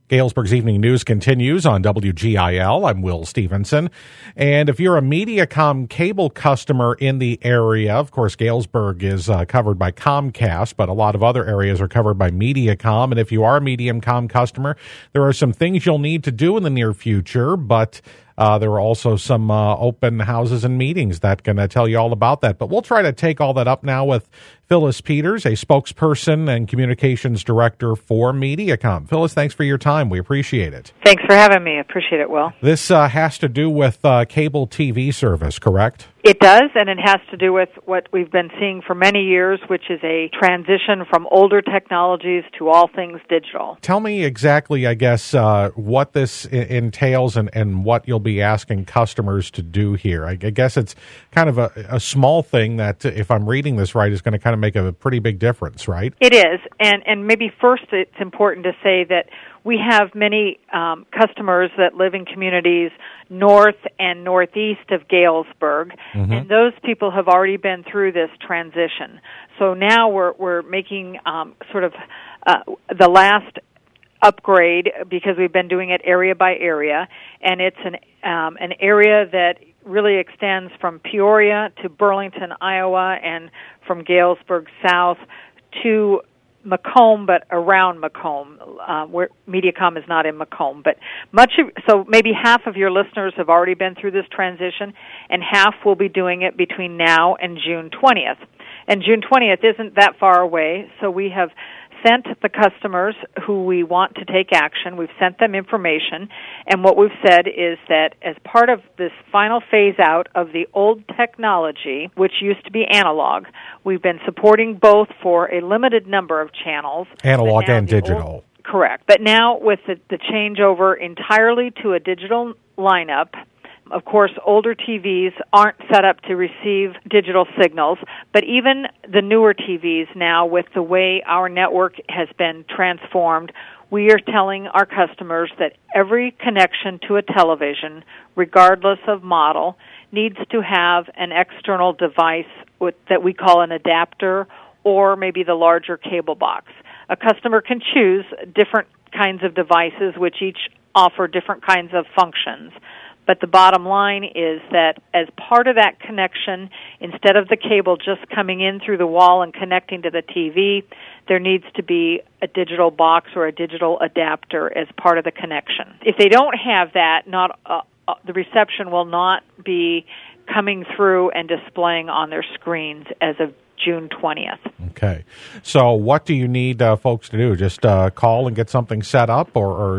Galesburg's Evening News continues on WGIL. I'm Will Stevenson. And if you're a Mediacom cable customer in the area, of course, Galesburg is covered by Comcast, but a lot of other areas are covered by Mediacom. And if you are a Mediacom customer, there are some things you'll need to do in the near future, but there are also some open houses and meetings that can tell you all about that. But we'll try to take all that up now with Phyllis Peters, a spokesperson and communications director for Mediacom. Phyllis, thanks for your time. We appreciate it. Thanks for having me. Appreciate it, Will. This has to do with cable TV service, correct? It does, and it has to do with what we've been seeing for many years, which is a transition from older technologies to all things digital. Tell me exactly, I guess, what this entails and what you'll be asking customers to do here. I guess it's kind of a small thing that, if I'm reading this right, is going to kind of make a pretty big difference, right? It is, and maybe first it's important to say that we have many customers that live in communities north and northeast of Galesburg, and those people have already been through this transition. So now we're making sort of the last upgrade, because we've been doing it area by area, and it's an area that really extends from Peoria to Burlington, Iowa, and from Galesburg south to Macomb, but around Macomb, where Mediacom is not in Macomb. But so maybe half of your listeners have already been through this transition, and half will be doing it between now and June 20th. And June 20th isn't that far away, so we have sent the customers who we want to take action. We've sent them information, and what we've said is that as part of this final phase out of the old technology, which used to be analog, we've been supporting both for a limited number of channels. Analog and digital. Correct. But now with the changeover entirely to a digital lineup, of course, older TVs aren't set up to receive digital signals, but even the newer TVs now, with the way our network has been transformed, we are telling our customers that every connection to a television, regardless of model, needs to have an external device that we call an adapter, or maybe the larger cable box. A customer can choose different kinds of devices, which each offer different kinds of functions. But the bottom line is that as part of that connection, instead of the cable just coming in through the wall and connecting to the TV, there needs to be a digital box or a digital adapter as part of the connection. If they don't have that, the reception will not be coming through and displaying on their screens as of June 20th. Okay. So what do you need folks to do? Just call and get something set up, or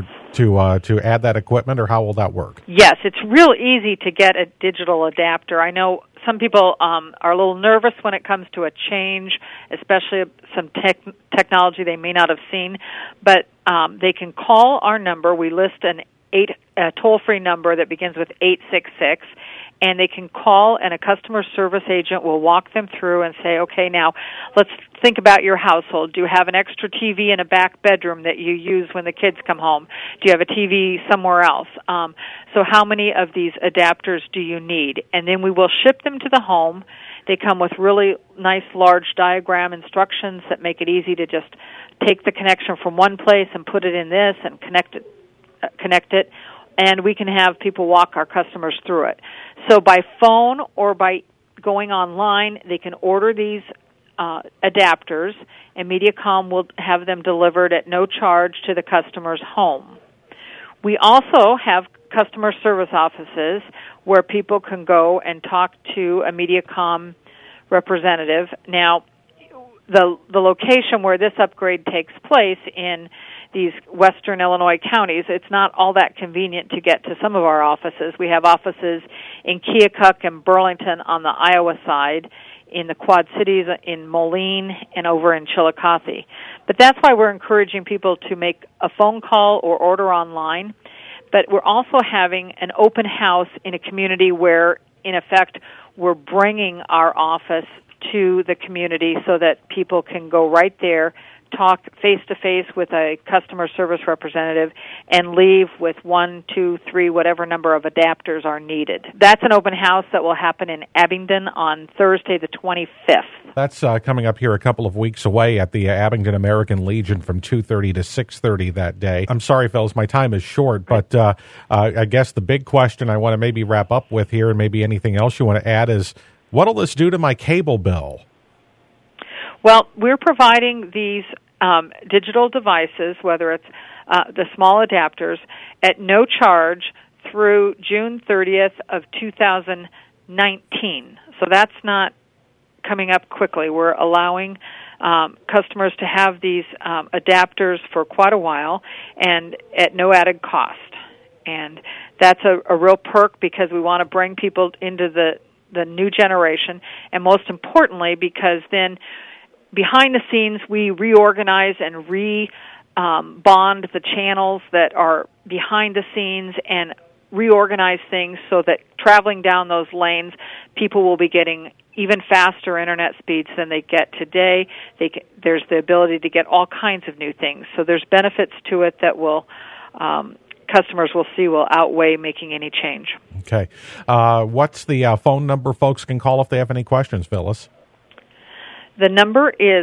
to add that equipment, or how will that work? Yes, it's real easy to get a digital adapter. I know some people are a little nervous when it comes to a change, especially some technology they may not have seen, but they can call our number. We list a toll-free number that begins with 866, and they can call, and a customer service agent will walk them through and say, okay, now let's think about your household. Do you have an extra TV in a back bedroom that you use when the kids come home? Do you have a TV somewhere else? So how many of these adapters do you need? And then we will ship them to the home. They come with really nice large diagram instructions that make it easy to just take the connection from one place and put it in this and connect it, and we can have people walk our customers through it. So by phone or by going online, they can order these adapters, and Mediacom will have them delivered at no charge to the customer's home. We also have customer service offices where people can go and talk to a Mediacom representative. Now, the location where this upgrade takes place in these western Illinois counties, it's not all that convenient to get to some of our offices. We have offices in Keokuk and Burlington on the Iowa side, in the Quad Cities, in Moline, and over in Chillicothe. But that's why we're encouraging people to make a phone call or order online. But we're also having an open house in a community where, in effect, we're bringing our office to the community so that people can go right there, talk face-to-face with a customer service representative and leave with 1, 2, 3, whatever number of adapters are needed. That's an open house that will happen in Abingdon on Thursday the 25th. That's coming up here a couple of weeks away at the Abingdon American Legion from 2:30 to 6:30 that day. I'm sorry, fellas, my time is short, but I guess the big question I want to maybe wrap up with here, and maybe anything else you want to add, is what'll this do to my cable bill? Well, we're providing these digital devices, whether it's the small adapters, at no charge through June 30th of 2019. So that's not coming up quickly. We're allowing customers to have these adapters for quite a while and at no added cost. And that's a real perk because we want to bring people into the new generation, and most importantly because then behind the scenes we reorganize and bond the channels that are behind the scenes and reorganize things so that traveling down those lanes, people will be getting even faster internet speeds than they get today. There's the ability to get all kinds of new things. So there's benefits to it that will customers will see will outweigh making any change. Okay. What's the phone number folks can call if they have any questions, Phyllis? The number is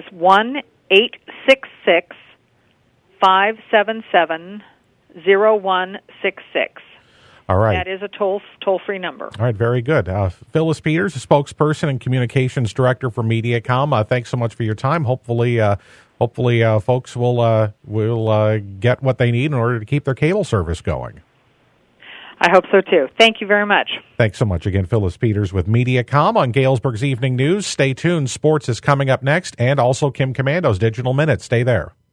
1-866-577-0166. All right. That is a toll-free number. All right, very good. Phyllis Peters, a spokesperson and communications director for Mediacom. Thanks so much for your time. Hopefully, folks will get what they need in order to keep their cable service going. I hope so, too. Thank you very much. Thanks so much again, Phyllis Peters with Mediacom on Galesburg's Evening News. Stay tuned. Sports is coming up next, and also Kim Commando's Digital Minute. Stay there.